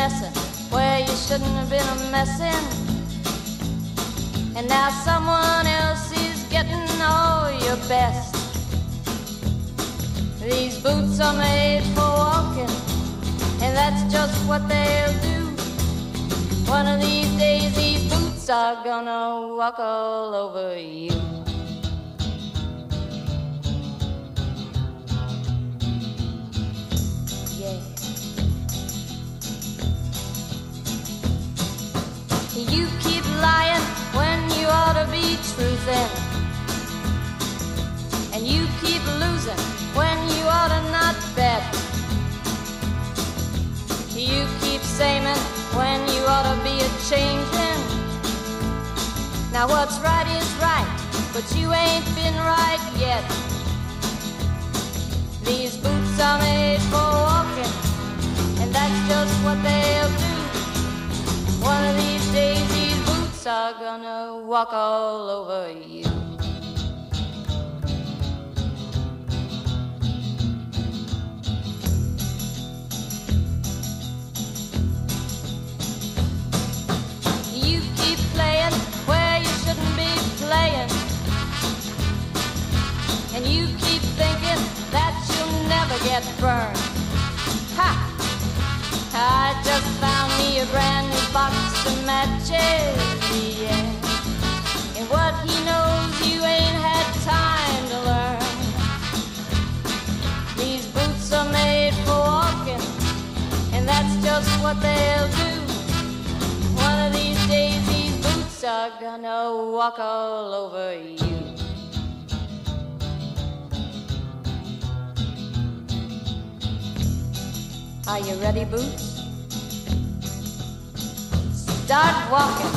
messing where you shouldn't have been a messing. And now someone else is getting all your best. These boots are made for walking, and that's just what they'll do. One of these days these boots are gonna walk all over you. Yeah. You keep lying when you ought to be truthing, and you keep losing when you ought to not bet. You keep saying when you ought to be a-changing. Now what's right is right, but you ain't been right yet. These boots are made for walking, and that's just what they'll do. One of these days these boots are gonna walk all over you. And you keep thinking that you'll never get burned. Ha! I just found me a brand new box of matches, yeah. And what he knows you ain't had time to learn. These boots are made for walking, and that's just what they'll do. One of these days these boots are gonna walk all over you. Are you ready, Boots? Start walking.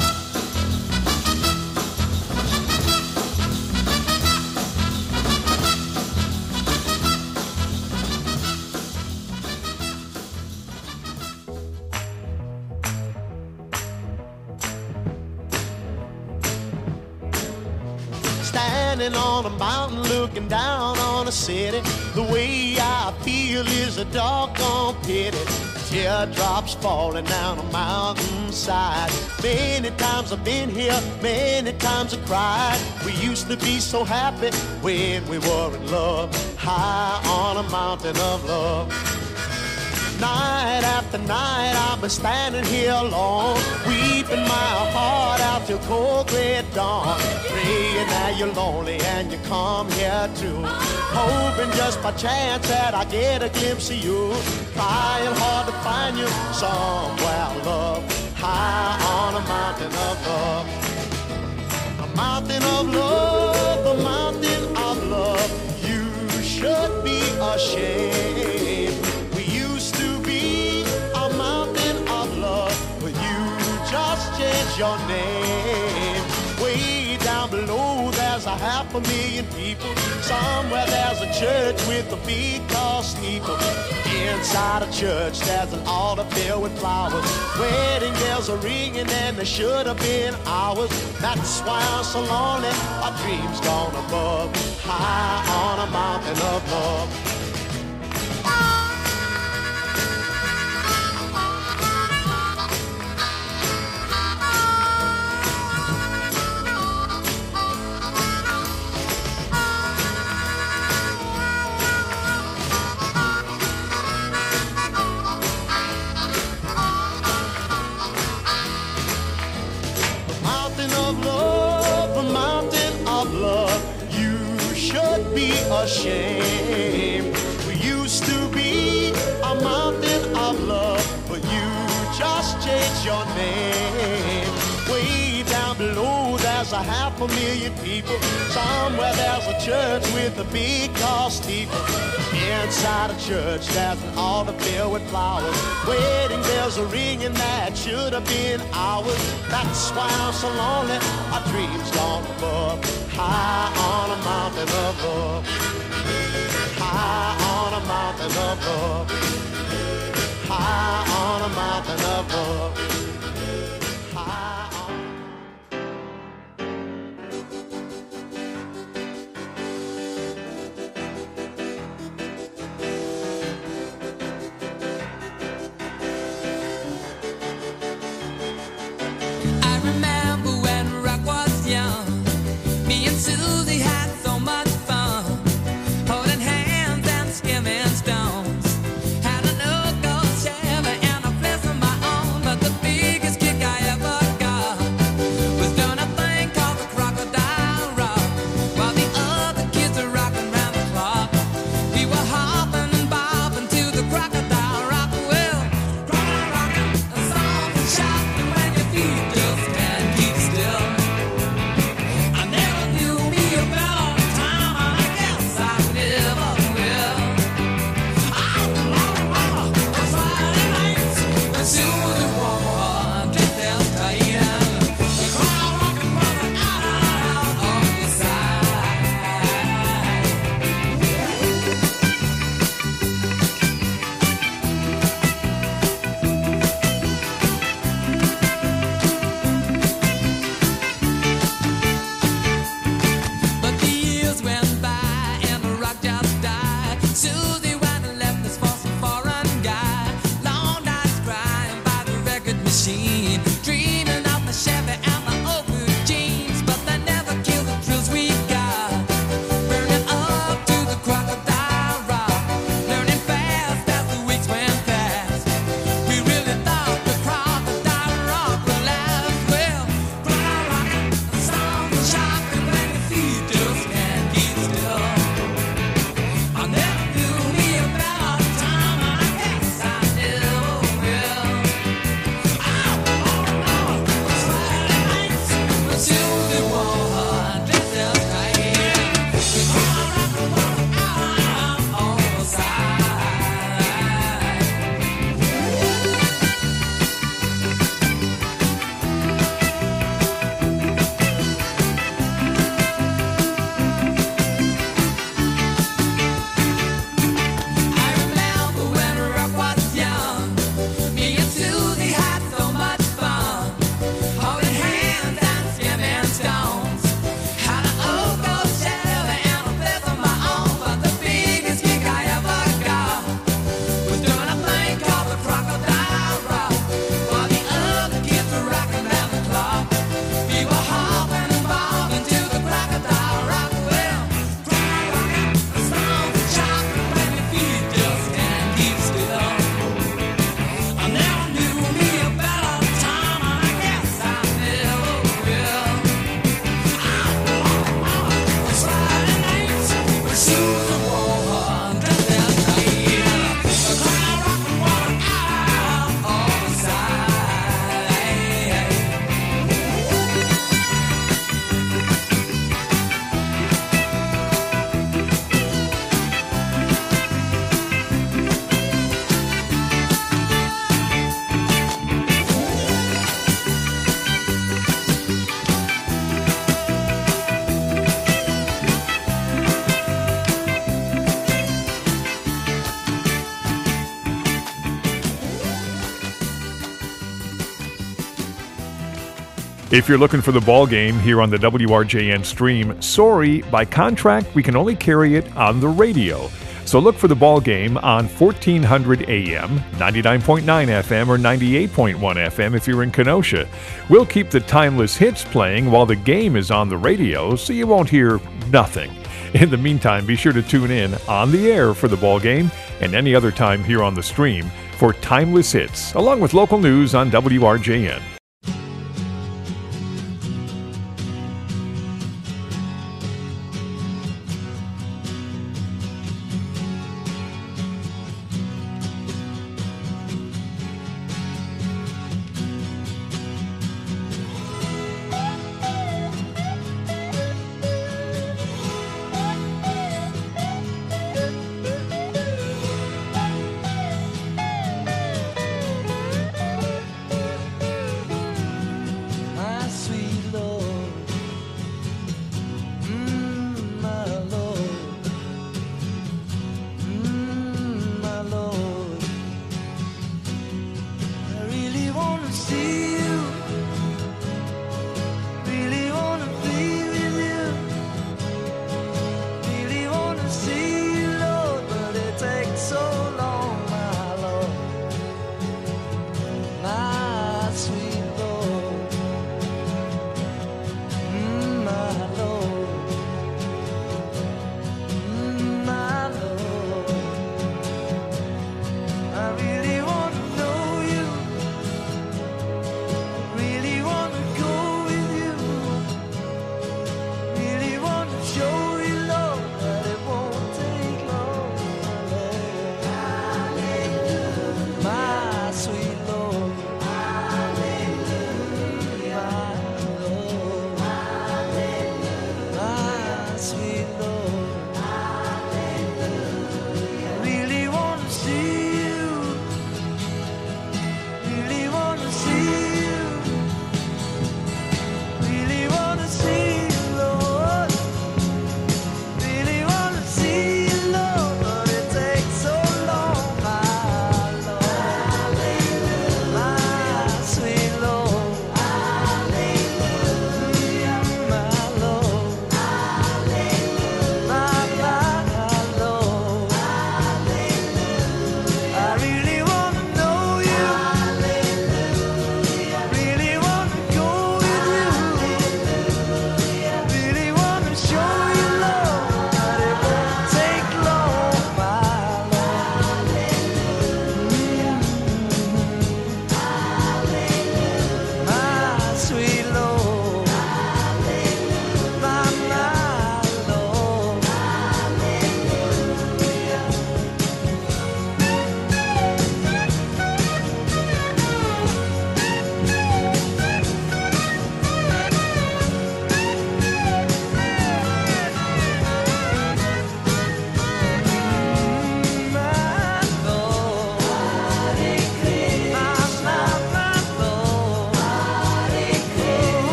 Standing on a mountain looking down on a city, the way I feel is a doggone pity. Teardrops falling down a mountainside. Many times I've been here, many times I cried. We used to be so happy when we were in love, high on a mountain of love. Night after night I've been standing here alone, weeping my heart out till cold gray dawn, praying that you're lonely and you come here too, hoping just by chance that I get a glimpse of you, trying hard to find you somewhere, love, high on a mountain of love. A mountain of love, a mountain of love, you should be ashamed. Just change your name. Way down below there's 500,000 people. Somewhere there's a church with a big tall steeple. Inside a church there's an altar filled with flowers. Wedding bells are ringing and there should have been hours. That's why I'm so lonely, my dreams gone above, high on a mountain of love. Ashamed. We used to be a mountain of love, but you just changed your name. Way down below there's 500,000 people. Somewhere there's a church with a big tall steeple. Inside a church there's an altar filled with flowers. Wedding bells are ringing that should have been ours. That's why I'm so lonely, my dreams gone above, high on a mountain of love. High on a mountain of love. High on a mountain of love. High on. If you're looking for the ball game here on the WRJN stream, sorry, by contract, we can only carry it on the radio. So look for the ball game on 1400 AM, 99.9 FM, or 98.1 FM if you're in Kenosha. We'll keep the timeless hits playing while the game is on the radio, so you won't hear nothing. In the meantime, be sure to tune in on the air for the ball game and any other time here on the stream for timeless hits, along with local news on WRJN.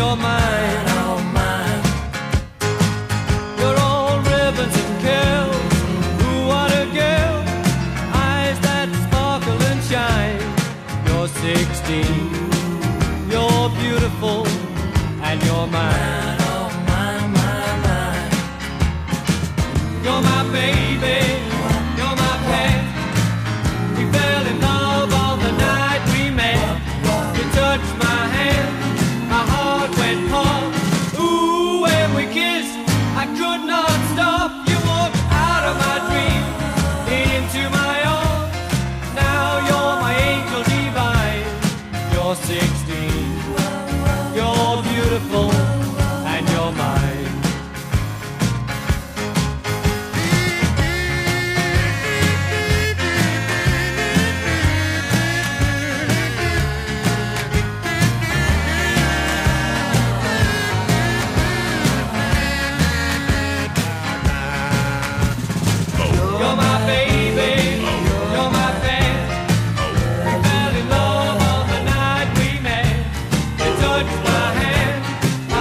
you're mine, oh mine. You're all ribbons and curls. Ooh, what a girl. Eyes that sparkle and shine. You're 16. You're beautiful and you're mine, oh mine, mine, mine. You're my baby. You're my pet. We fell in love on the night we met. You touched my hand. My heart went pop. Ooh, when we kissed, I could not stop. You walked out of my dream into my arms. Now you're my angel divine. You're 16. You're beautiful and you're mine. You're my baby, you're my pet. We fell in love on the night we met. You touched my hand, my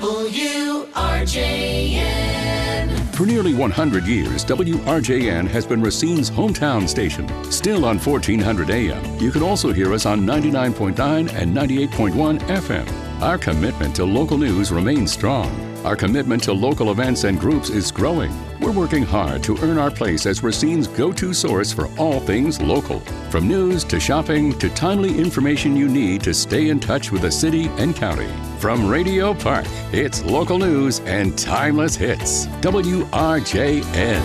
WRJN. For nearly 100 years, WRJN has been Racine's hometown station. Still on 1400 AM, you can also hear us on 99.9 and 98.1 FM. Our commitment to local news remains strong. Our commitment to local events and groups is growing. We're working hard to earn our place as Racine's go-to source for all things local. From news to shopping to timely information you need to stay in touch with the city and county. From Radio Park, it's local news and timeless hits. WRJN.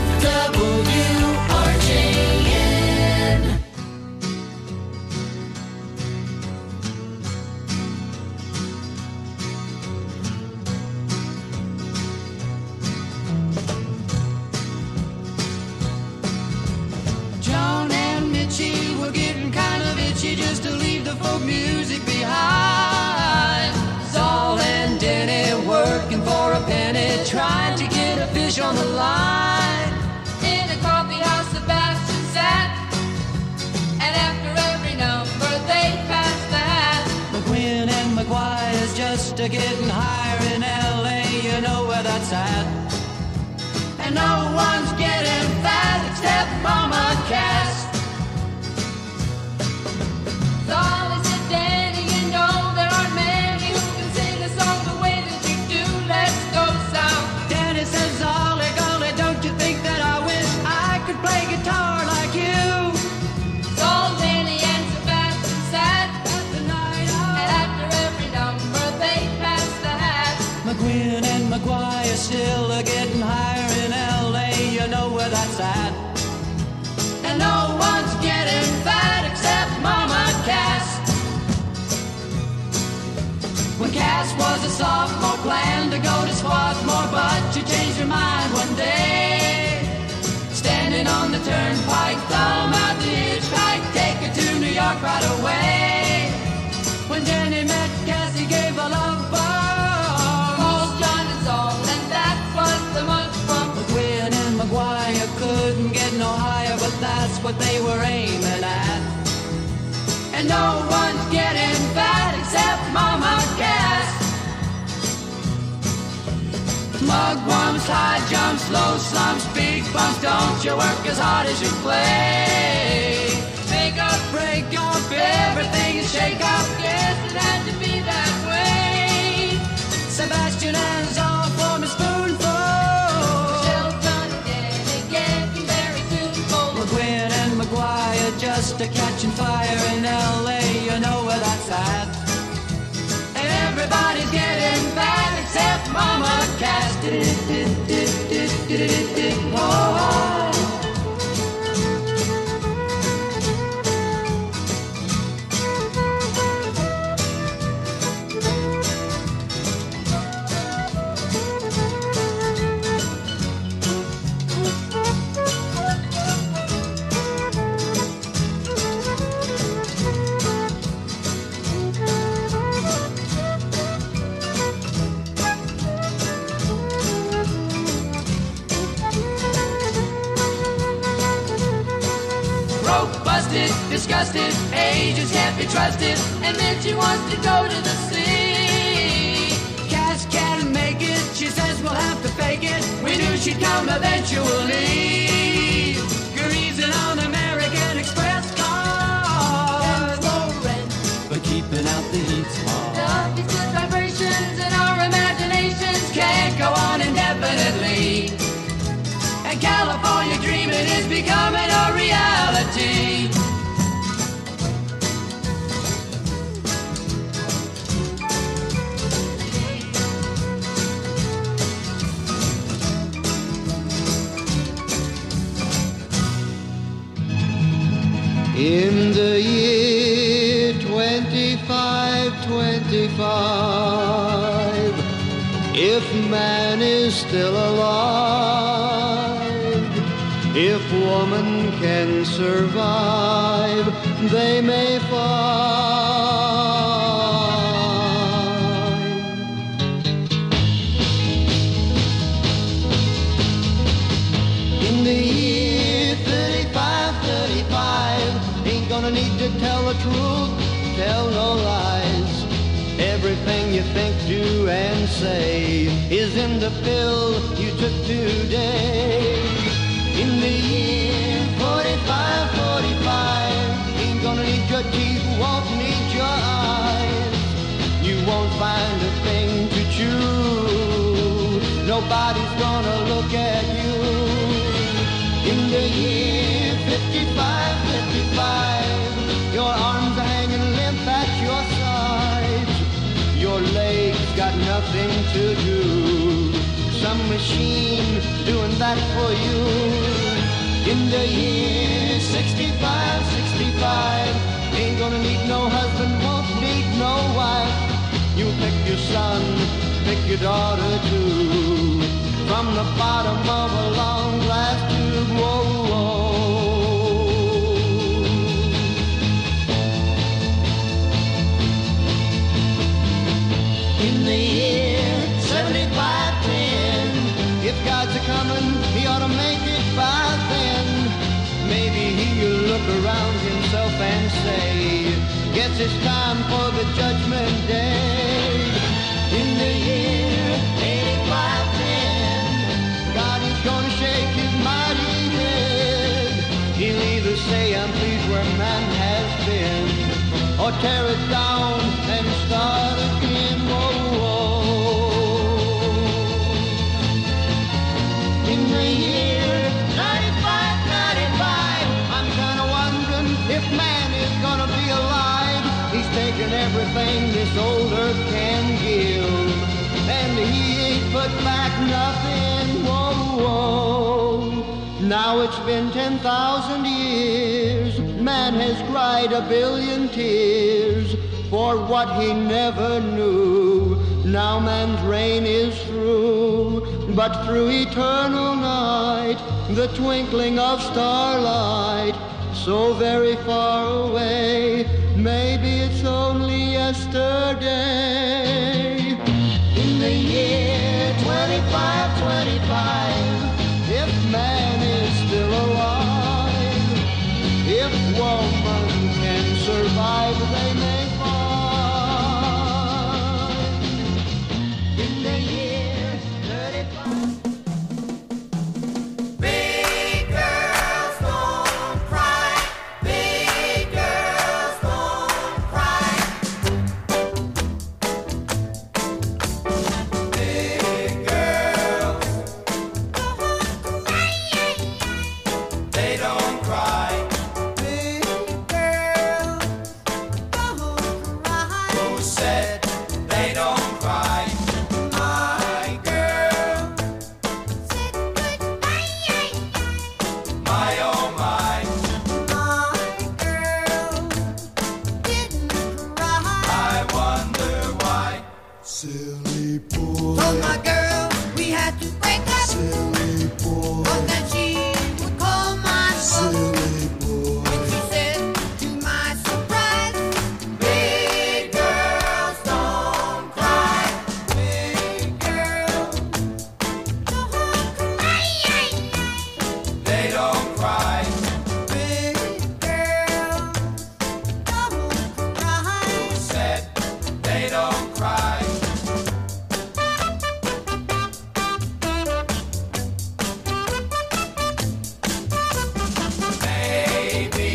WRJN. John and Mitchie were getting kind of itchy just to leave the folk music behind. Saul and Denny working for a penny, trying to get a fish on the line. In a coffee house, Sebastian sat, and after every number they passed the hat. McQueen and McGuire's just a getting higher in LA, you know where that's at. And no one's getting fat except Mama Cass. Solly said, Danny, you know there aren't many who can sing a song the way that you do. Let's go south. Danny says, Ollie, golly, don't you think that I wish I could play guitar like you? So Danny and Sebastian sat, The night and after every number they passed the hat. McQueen and McGuire still are getting higher in LA, you know where that's at. And no one's getting fat except Mama Cass. When Cass was a sophomore, planned to go to Swarthmore, but she changed her mind one day. Standing on the turnpike, thumb out the hitchhike, take her to New York right away. When Jenny met Cass, he gave a love bomb. Called John and Saul, and that was the month from. McQueen and McGuire couldn't get no higher, but that's what they were aiming at. And no one's getting fat except Mama Cass. Mugwumps, high jumps, low slumps, big bumps, don't you work as hard as you play. Make up, Break up, everything is shake up. guess it had to be that way. Sebastian and Saul form a spoonful. Shelton and Danny getting very soon cold. McQueen and McGuire just a catching fire in LA, you know where that's at. And everybody's getting fat except Mama Cass. Broke, busted, disgusted, ages can't be trusted, And then she wants to go to the sea. Cass can't make it, she says we'll have to fake it. We knew she'd come eventually. Greasing on American Express cars, but keeping out the heat's hard. The good vibrations in our imaginations Can't go on indefinitely. And California dreaming is becoming a reality. In the year 2525, if man is still alive, if woman can survive, they may find. In the year 3535, ain't gonna need to tell the truth, tell no lies. Everything you think, do, you and say is in the pill you took today. In the year 45, 45, ain't gonna need your teeth, won't need your eyes. You won't find a thing to chew. Nobody's gonna look at you. In the year 55, 55, your arms are hanging limp at your sides. Your legs got nothing to do. Some machine doing that for you. In the year 65, 65, ain't gonna need no husband, won't need no wife. You pick your son, pick your daughter too, from the bottom of a long glass tube. Whoa, whoa. In the year 75, 10, if God's a-comin', he ought to make it by then. Maybe he'll look around himself and say, guess it's time for the judgment day. In the year 85, 10, God is gonna shake his mighty head. He'll either say, I'm pleased where man has been, or tear it down and start again. Whoa, whoa. In the year 95, 95, I'm kinda wondering if man is gonna be alive. He's taken everything this old earth can give, and he ain't put back nothing. Whoa, whoa. Now it's been 10,000 years. Man has cried a billion tears for what he never knew. Now man's reign is through, but through eternal night, the twinkling of starlight, so very far away, maybe it's only yesterday. In the year 25, 25, if man is still alive, if woman can survive, they may find. In the year 35. Big girls don't cry. Big girls don't cry. Big girls, they don't cry. Big girls don't cry. Who said they don't cry? My girl, said goodbye. My oh my, my girl didn't cry. I wonder why. Silly boy. Told my girl we had to break up. Silly boy. But then she would call my phone. Silly boy. And she said, to my surprise, big girls don't cry. Big girls don't cry. They don't cry. Big girls don't cry. Who said they don't cry? Maybe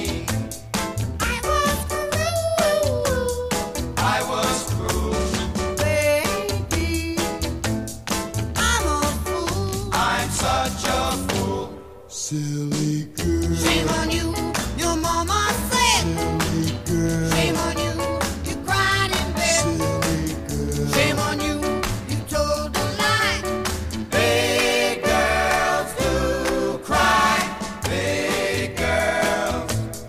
I was cruel. Baby, I'm a fool. I'm such a fool. Silly girl. Shame on you, your mama said. Silly girl. Shame on you, you cried in bed. Silly girl. Shame on you, you told a lie. Big girls do cry. Big girls,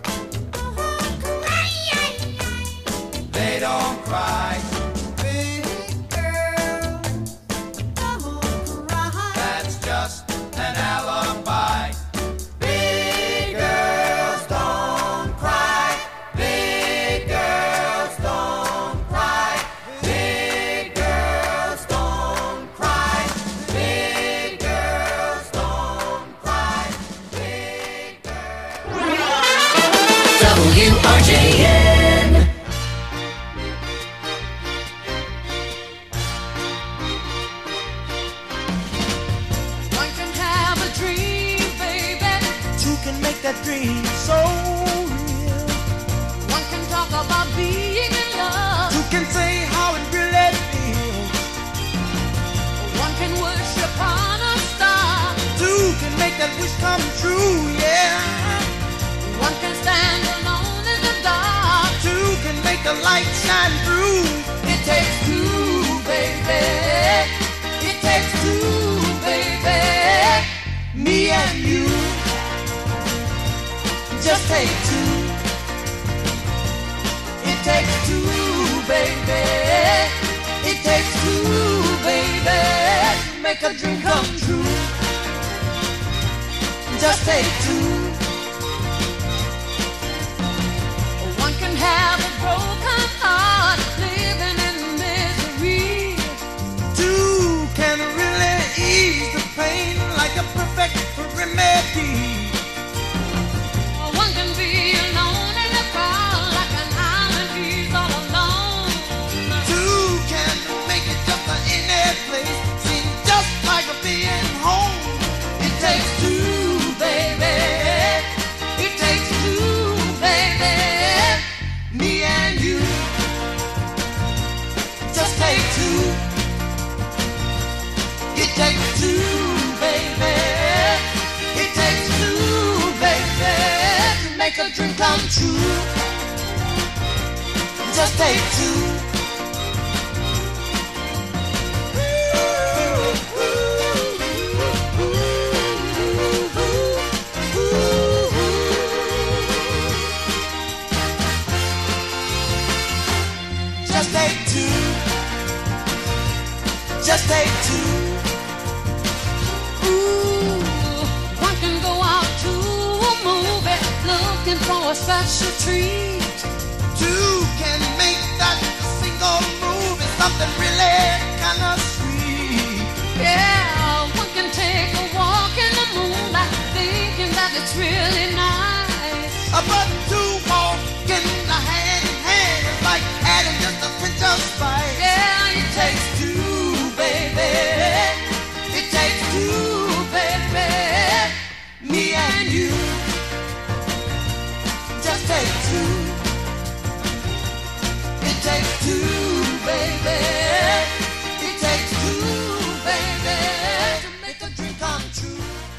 they don't cry. Big girls don't cry. That's just an alibi. Big girls don't cry. Big girls don't cry. Big girls don't cry. Big girls don't cry. Big girls. WRJN. that dream so real. One can talk about being in love. Two can say how it really feels. One can worship on a star. Two can make that wish come true, yeah. One can stand alone in the dark. Two can make the light shine through. It takes two, baby. It takes two, baby. Me and you. Just take two. It takes two, baby. It takes two, baby. Make a dream come true. Just take two. One can have a broken heart, living in misery. Two can really ease the pain like a perfect remedy. One can be alone in the crowd like an island, he's all alone. Two can make it just any place seem just like a being home. It takes two, baby. It takes two, baby. Me and you. Just take two. It takes two, baby. It takes two, baby, to make a dream come true. Just take two. Just take two. Just take two. Ooh, one can go out to a movie looking for a special treat. Two can make that single move is something really kind of sweet. Yeah, one can take a walk in the moonlight thinking that it's really nice. But two walking hand in hand is like adding just a pinch of spice. Yeah, it takes two, baby. It takes two, baby. Me and you. Just take two. It takes two, baby. It takes two, baby, to make a dream come true.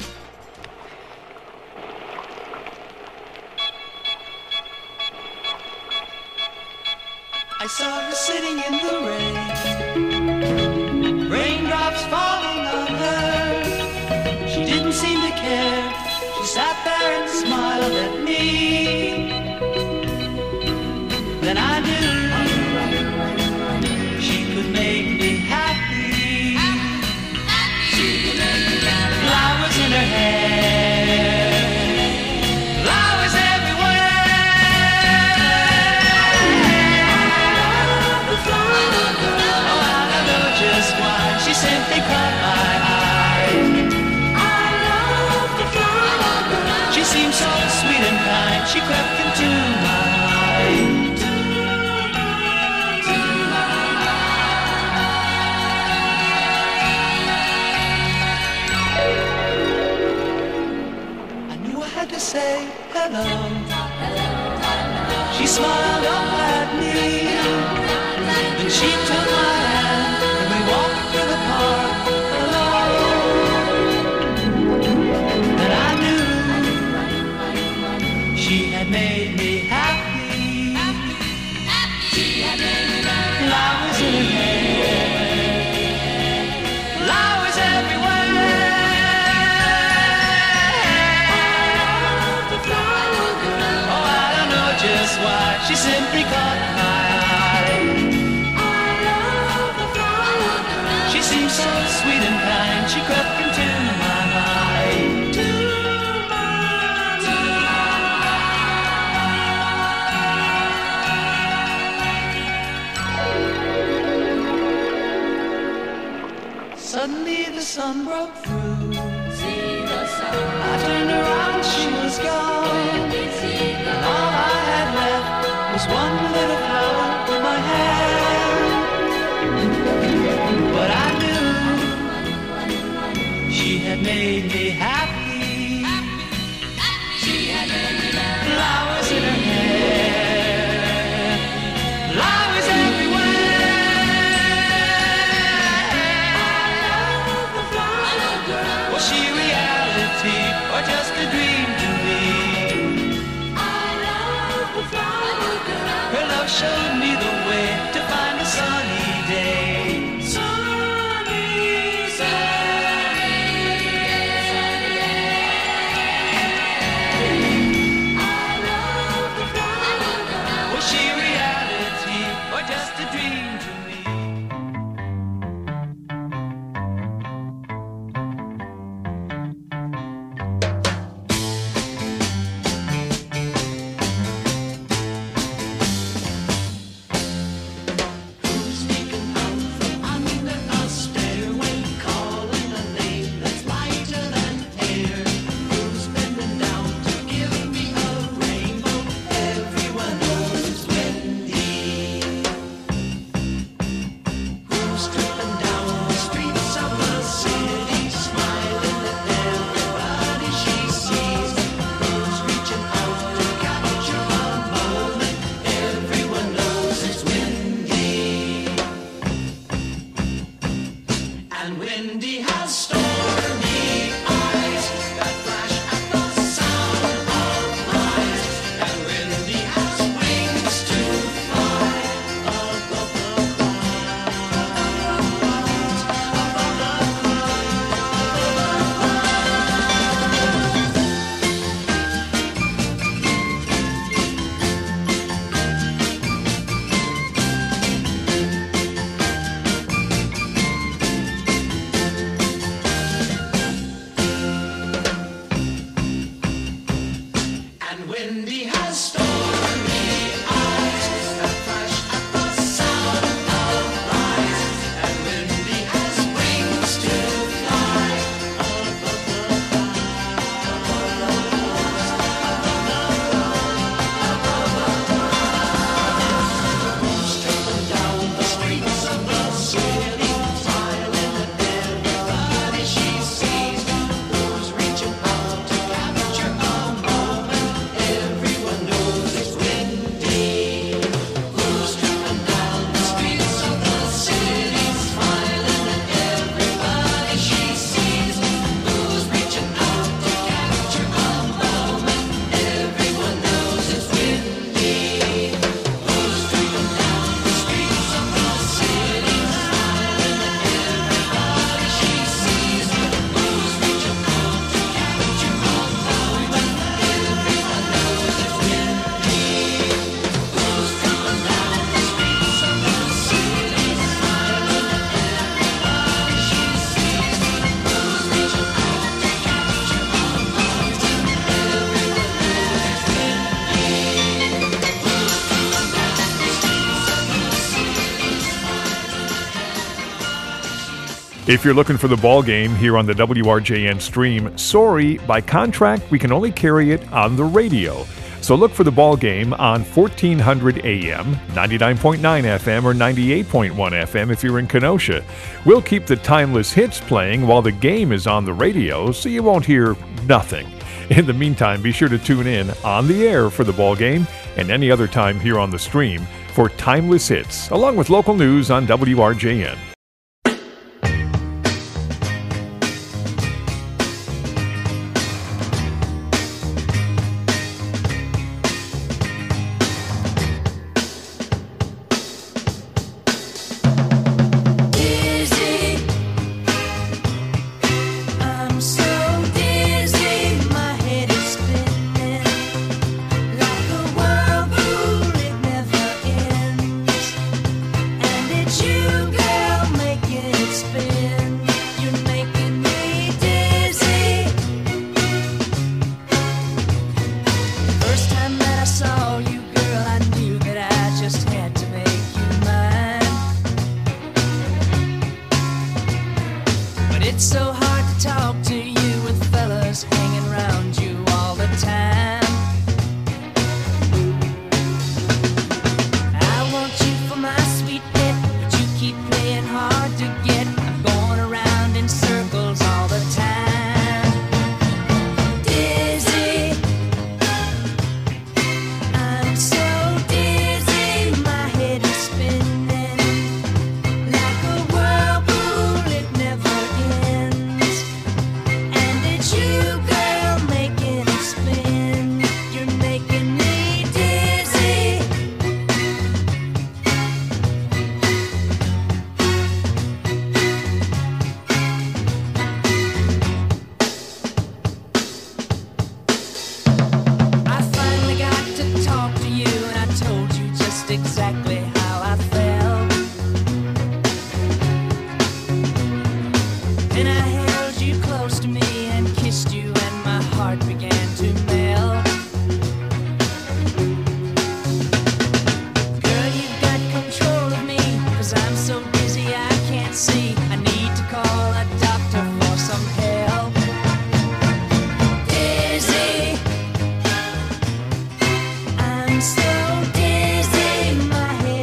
I saw her sitting in the rain, raindrops falling on her. She didn't seem to care. She sat there and smiled at me. Then I knew she could make me happy. Flowers in her hair, flowers she simply caught my eye. I love the flower girl. She seemed so sweet and kind. She crept into my mind. I knew I had to say hello. She smiled up at me. Then she took my hand. Walked through the park alone. Then I knew she had made me happy. Flowers in her hair, flowers everywhere. The flower girl. Oh, I don't know just why. She simply caught my eye. She seemed so sweet and kind. She crept into my mind. Suddenly the sun broke through. I turned around, she was gone. And all I had left was one little flower in my hand. But I knew she had made me happy. She had windy has stormy eyes that flash at the sound of lies, and windy has wings to fly above the straight down the streets of the city, smiling at everybody she sees, who's reaching out to capture a moment. Everyone knows it's windy. Who's tripping down the streets of the city, smiling at everybody she sees, who's reaching out to capture a moment. Everyone knows it's windy. Who's tripping down the streets of the city, smiling at everybody she sees, who's reaching out to capture a moment. Everyone knows it's windy. Who's tripping down the streets of the city, smiling at everybody she sees, who's reaching out to capture a moment. Everyone knows it's If you're looking for the ball game here on the WRJN stream, sorry, by contract, we can only carry it on the radio. So look for the ball game on 1400 AM, 99.9 FM, or 98.1 FM if you're in Kenosha. We'll keep the timeless hits playing while the game is on the radio, so you won't hear nothing. In the meantime, be sure to tune in on the air for the ball game and any other time here on the stream for timeless hits, along with local news on WRJN. Dizzy, I'm so dizzy, my head is spinning like a whirlpool, it never ends. And it's you, girl, making it spin. You're making me dizzy. First time that I saw you, girl, I knew that I just had to make you mine. But it's so hard to talk to you with fellas hanging around you all the time. I want you for my sweet pet, but you keep playing hard to get. I'm going around in circles all the time. Dizzy, I'm so dizzy, my head is spinning like a whirlpool, it never ends. And it's you, girl, making it spin. You're making me dizzy. I finally got to talk to you, and I told you just exactly how I felt. And I held you close to me and kissed you, and my heart began to melt. Girl, you've got control of me, 'cause I'm so dizzy I can't see. I need to call a doctor for some help. Dizzy, I'm so dizzy, my head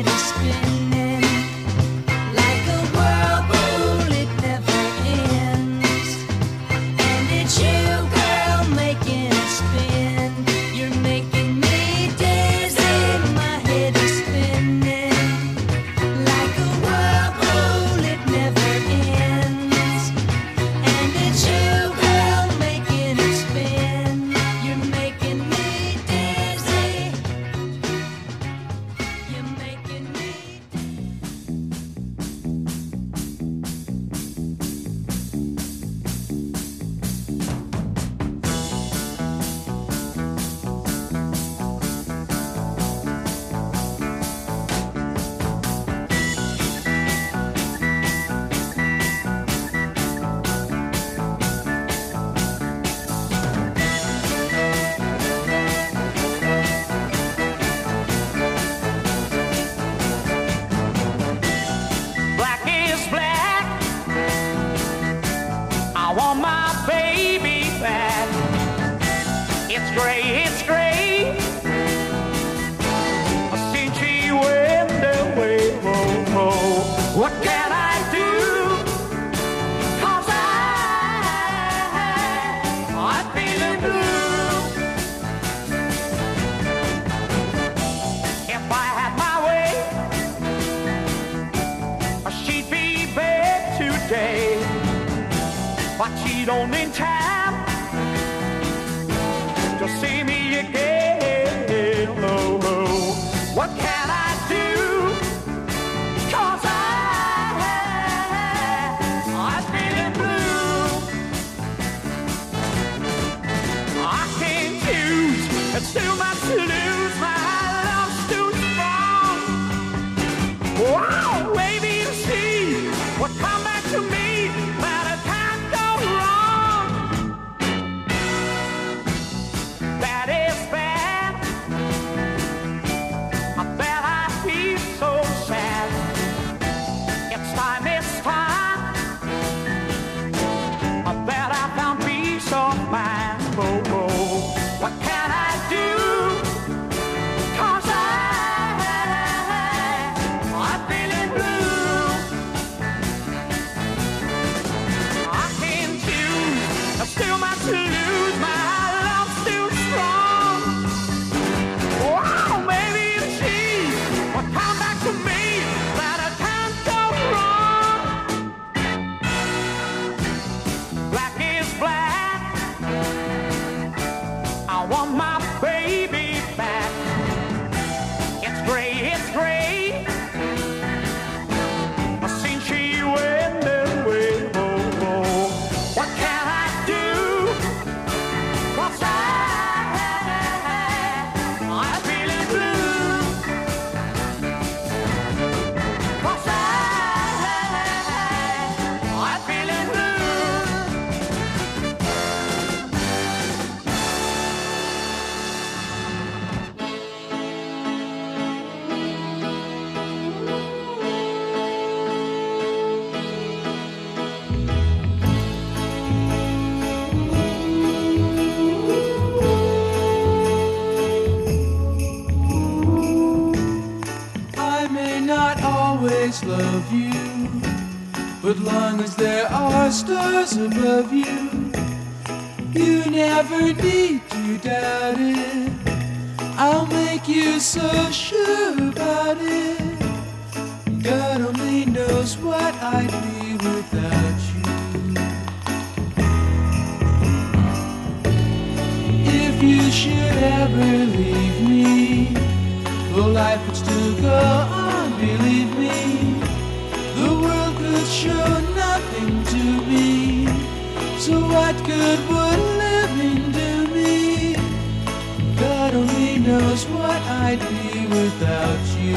I cheat on in time to see me again. Oh, oh. What can I do? 'Cause I'm feeling blue. I can't choose, it's too much to lose. My love's too strong. Wow, baby, you see what come back to me, but it can't go wrong. That is bad. I bet I feel so sad. It's time, it's time. I bet I found peace of mind. Oh, oh. What can I do? 'Cause I'm feeling blue. I can't choose, there's too much to lose. My love's too strong. Wow, maybe you see what come back to me, that I can't go wrong. Black is black. I want my baby back. It's gray, it's gray. Since she went away, oh, oh. What can I do? 'Cause I'm feeling blue. 'Cause I'm feeling blue. I may not always love you, but long as there are stars above you, you never need to doubt it. I'll make you so sure about it. God only knows what I'd be without you. If you should ever leave me, well, life would still go on, believe me. The world could show nothing to me. So what good would living do me? God only knows what I'd be without you.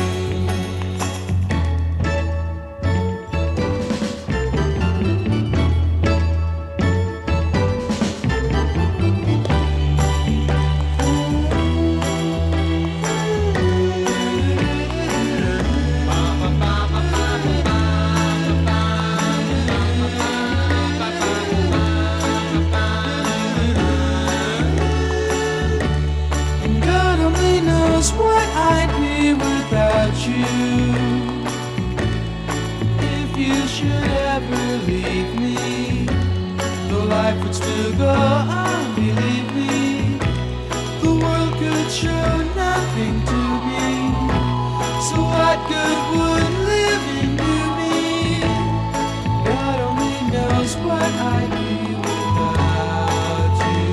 And God only knows what I'd be without you. If you should ever leave me, the life would still go on, believe me. The world could show nothing to me. So what good would living do me? God only knows what I'd be without you.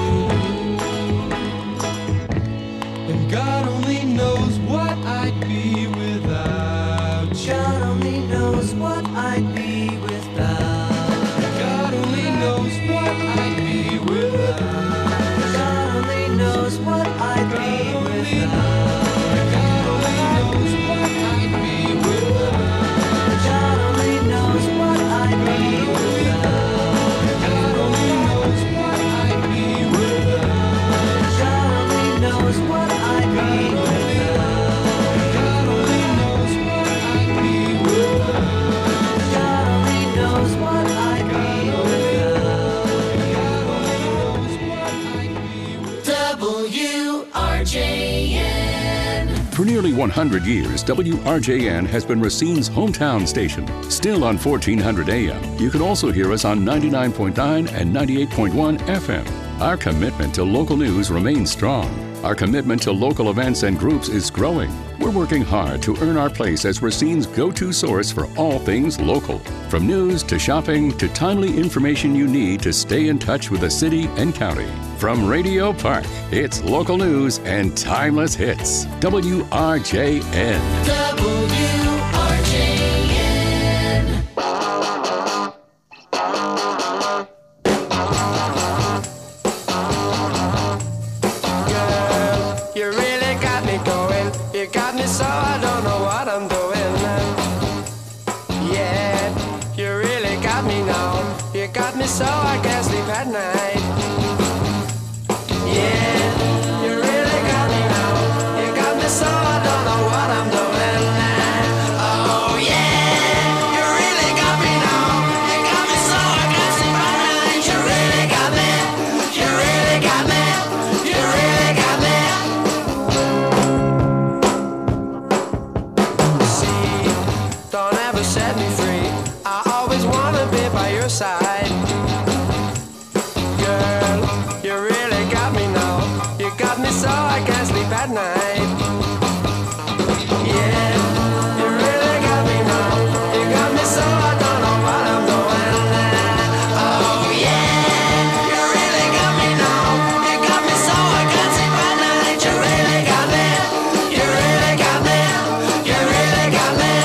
And God only knows what I'd be without you. God only knows what I'd be without. God only knows what I'd be without. God only knows what I'd be without. God only knows what I'd be without. God only knows what I'd be without. God only knows what I'd be without. God only knows what I'd be without. God only knows what I'd be without. God only knows what I'd be without. WRJN. For nearly 100 years, WRJN has been Racine's hometown station. Still on 1400 AM. You can also hear us on 99.9 and 98.1 FM. Our commitment to local news remains strong. Our commitment to local events and groups is growing. We're working hard to earn our place as Racine's go-to source for all things local. From news to shopping to timely information you need to stay in touch with the city and county. From Radio Park, it's local news and timeless hits. WRJN. You really got me going. You got me so I don't know what I'm doing. Yeah, you really got me now. You got me so I can't sleep at night. Yeah, you really got me now. You got me so I don't know what I'm doing. Oh yeah, you really got me now. You got me so I can't sleep at night. You really got me. You really got me. You really got me. Don't ever set me free. I always wanna be by your side. Girl, you really got me now. You got me so I can't sleep at night. Yeah, you really got me now. You got me so I don't know what I'm doing. Oh yeah, you really got me now. You got me so I can't sleep at night. You really got me. You really got me. You really got me.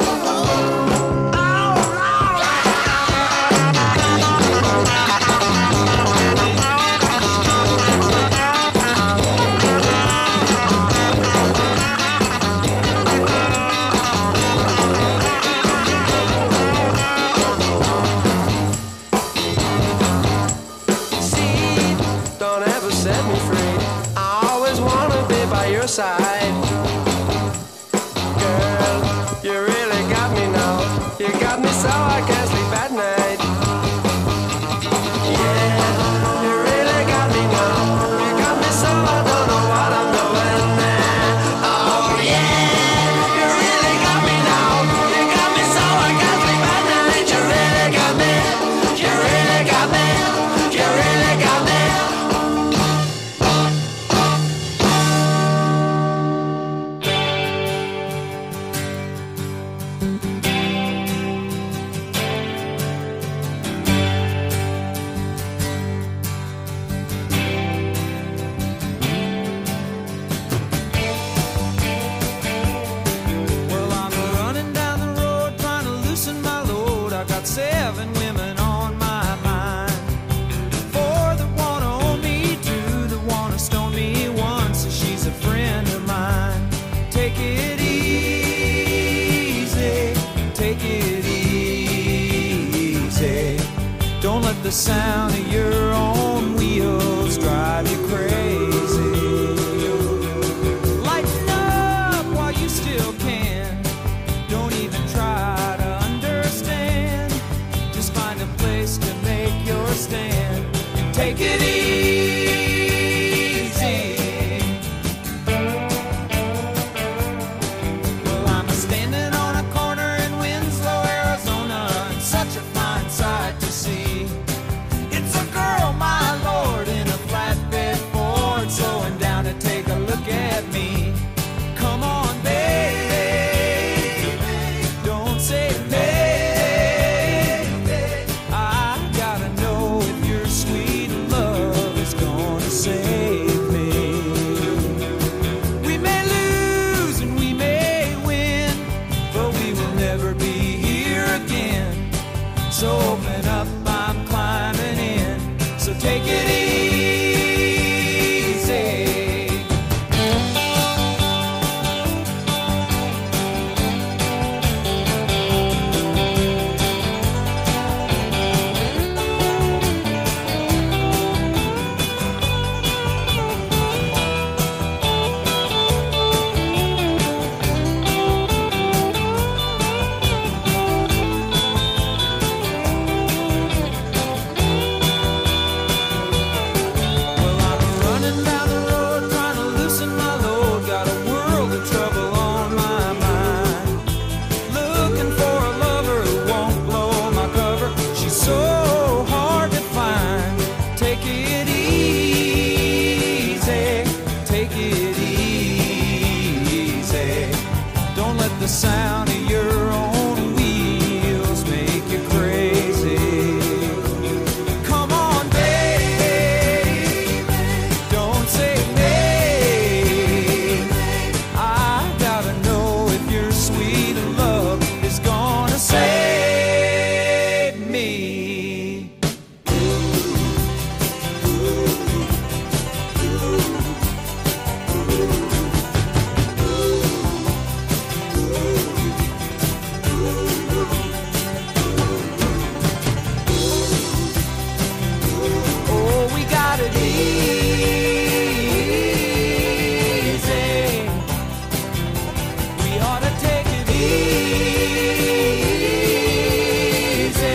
See, don't ever set me free. I always wanna be by your side. Girl, you really got me now. You got me so I can't sleep at night. Yeah, you really got me now. You got me so I don't know what I'm doing. Oh yeah, you really got me now. You got me so I can't sleep at night. You really got me. You really got me. You really got me. Well, I'm running down the road trying to loosen my load. I got 7 women on my mind. 4 that wanna own me, 2 that wanna stone me, 1 says she's a friend of mine. Take it easy, take it easy. Don't let the sound of your own wheels drive you crazy. Lighten up while you still can. Don't even try to understand. Just find a place to make your stand and take it easy. Well, I'm standing on a corner in Winslow, Arizona, and such a fine sight to see. It's a girl my sound of your own wheels make you crazy. Come on, baby, don't say nay. I gotta know if your sweet love is gonna save me. Oh, we got it easy. We ought to take it easy.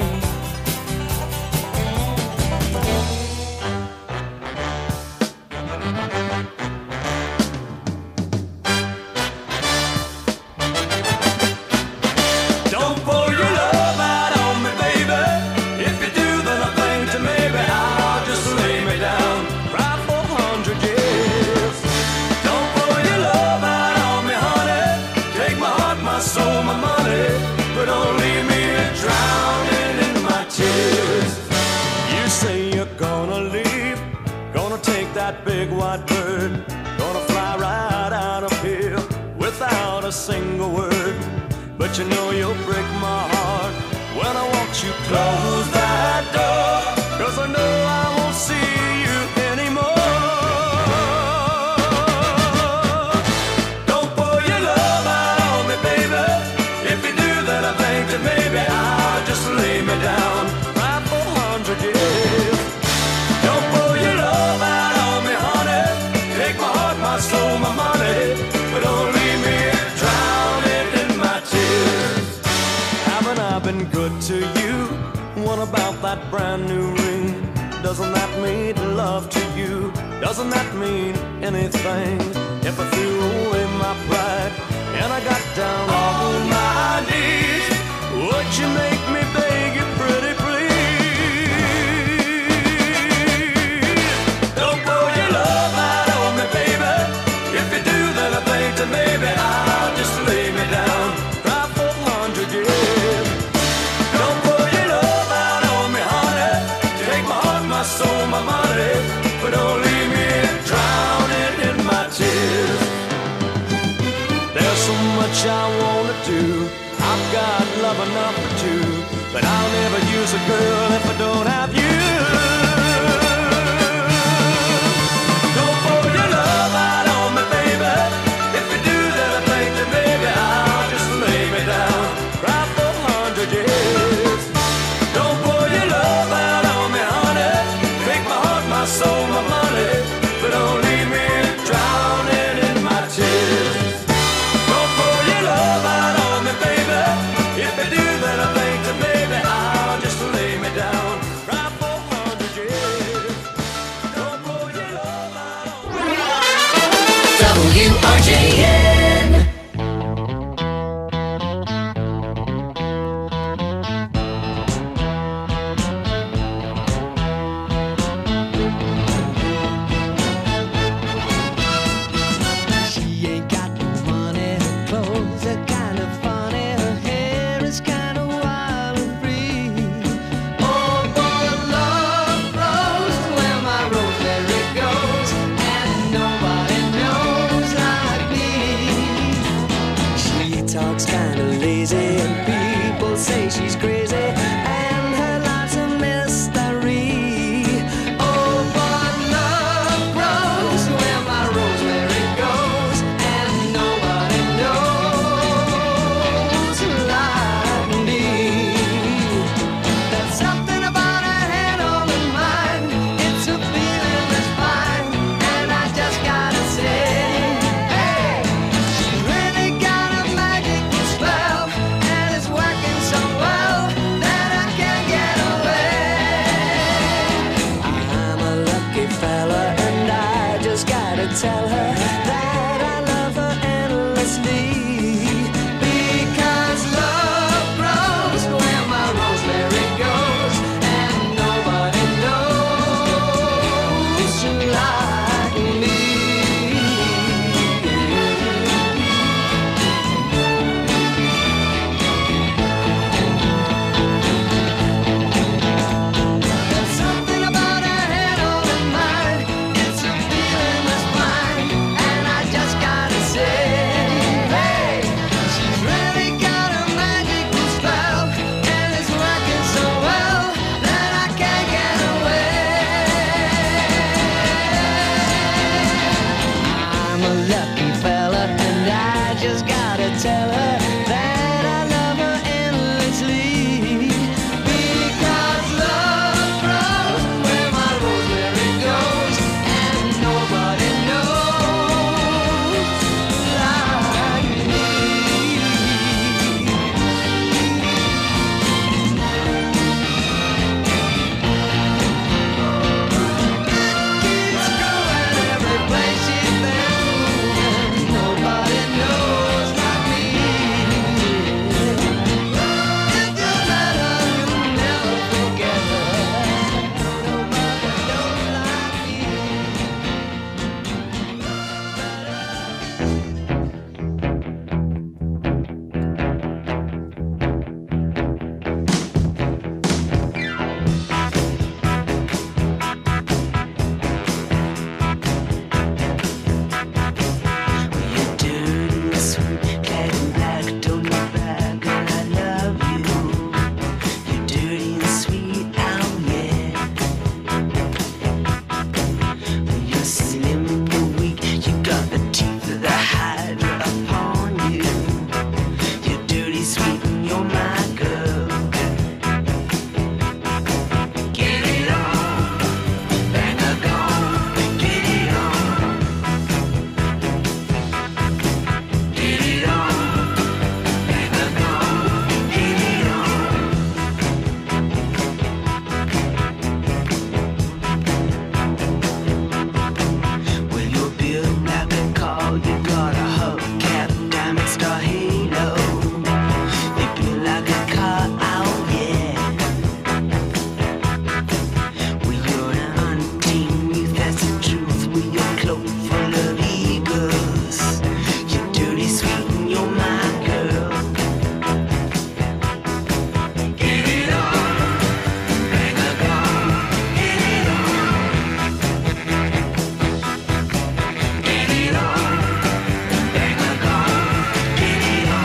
Don't pour your love out on me, baby. If you do, then I think that maybe I'll just lay me down, cry for 100 years. Don't pour your love out on me, honey. Take my heart, my soul, my money, but don't leave me drowning in my tears. You say you're gonna leave, gonna take that big white bird, gonna fly right out of here without a single word. But you know you'll break my heart when I watch you close that door, 'cause I know I won't see you anymore. Don't pour your love out on me, baby. If you do, then I think that maybe I'll just lay me down, cry for 100 years. Don't pour your love out on me, honey. Take my heart, my soul, my money, but don't leave me drowning in my tears. Haven't I been good to you? What about that brand new ring? Doesn't that mean love to you? Doesn't that mean anything? If I threw away my pride and I got down on my knees, would you make me beg you pretty please? Don't pour your love out on me, baby. If you do, then I think that maybe I'll just lay me down, cry for 100 years. Don't pour your love out on me, honey. Take my heart, my soul, my money, but don't leave me drowning in my tears. There's so much I wanna do. I've got love enough for two, but I'll never use a girl if I don't have you. Don't pour your love out on me, baby. If you do, then I think that maybe I'll just lay me down, cry for 100 years. Don't pour your love out on me, honey. Take my heart, my soul, my money, but don't leave me drowning in my tears. Don't pour your love out on me, baby. If you do, then I think that maybe I'll just lay me down, cry for 100 years. Don't pour your love out on me. WRJN. She ain't got no money, her clothes are kind of funny, her hair is kind of wild and free. Oh, boy, love grows where my rosemary goes, and nobody knows like me. She talks kind of lazy, and people say she's crazy, and her life's a mystery. Oh, but love grows where my rosemary goes, and nobody knows like me. There's something about her head on her mind. It's a feeling that's fine, and I just gotta say, hey, she's really got a magical spell, and it's working so well that I can't get away. I'm a lucky fella, and I just gotta tell her that I love her endlessly. Because love grows where my rosemary goes, and nobody knows like me. a lucky fella, and I just got